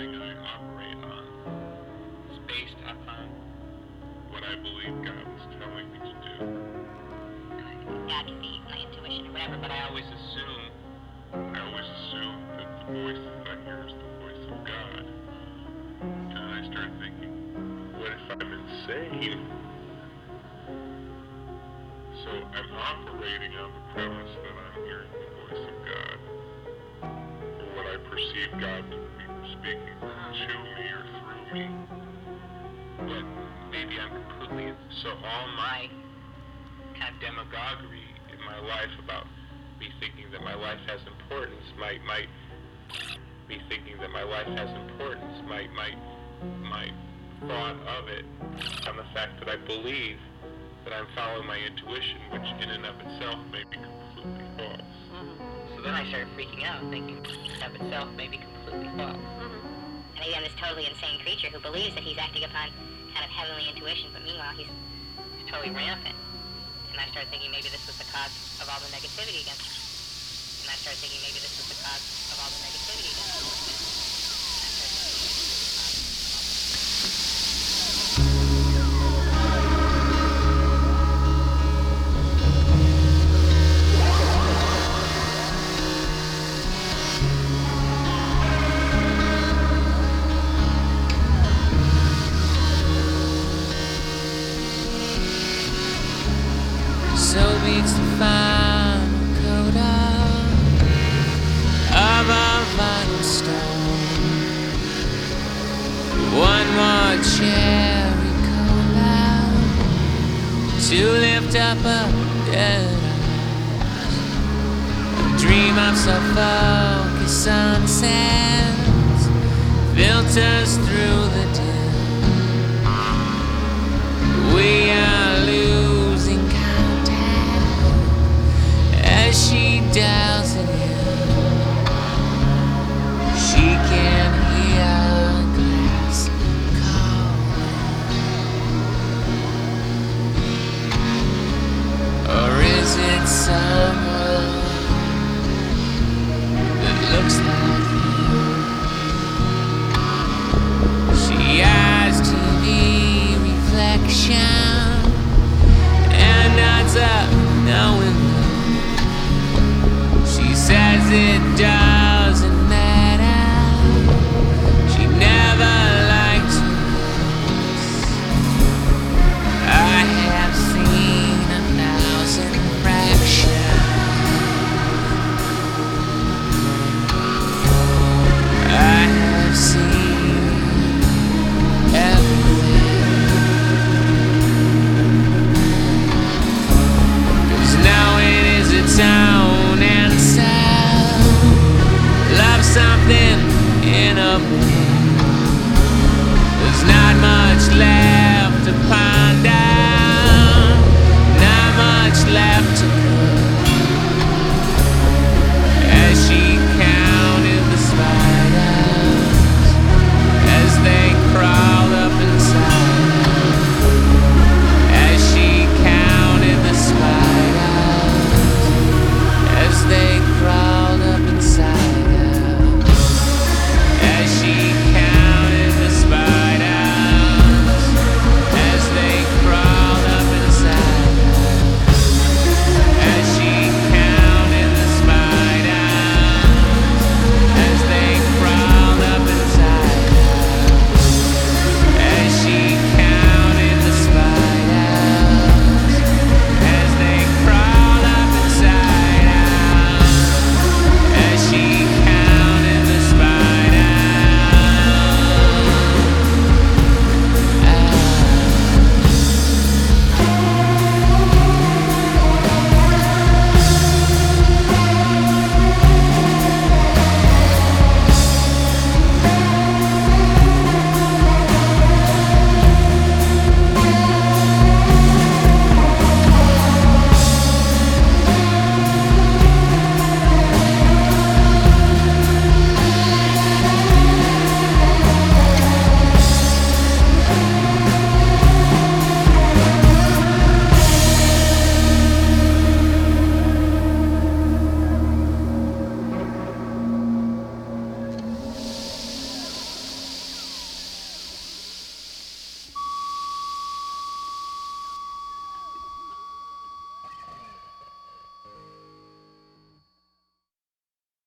everything I operate on is based upon what I believe God is telling me to do. God can be my intuition or whatever, but I always assume that the voice that I hear is the voice of God. And then I start thinking, what if I'm insane? So I'm operating on the premise that I'm hearing the voice of God, or what I perceive God to be speaking to me or through me. But maybe I'm completely, so all my kind of demagoguery in my life about me thinking that my life has importance might be thinking that my life has importance, my thought of it on the fact that I believe that I'm following my intuition, which in and of itself may be completely false. So then I started freaking out, thinking of itself may be completely false. And maybe I'm this totally insane creature who believes that he's acting upon kind of heavenly intuition, but meanwhile he's totally rampant. And I started thinking maybe this was the cause of all the negativity against me. And I started thinking maybe this was the cause of all the negativity against me. So beats the final coda of our vinyl stone. One more cherry cola to lift up a dead eyes. A dream of suffocus sunsets filters through the dim. We are losing as she dials it in. She can hear glass calling. Or is it someone that looks like you? She has TV reflection and nods up knowing. She says it does.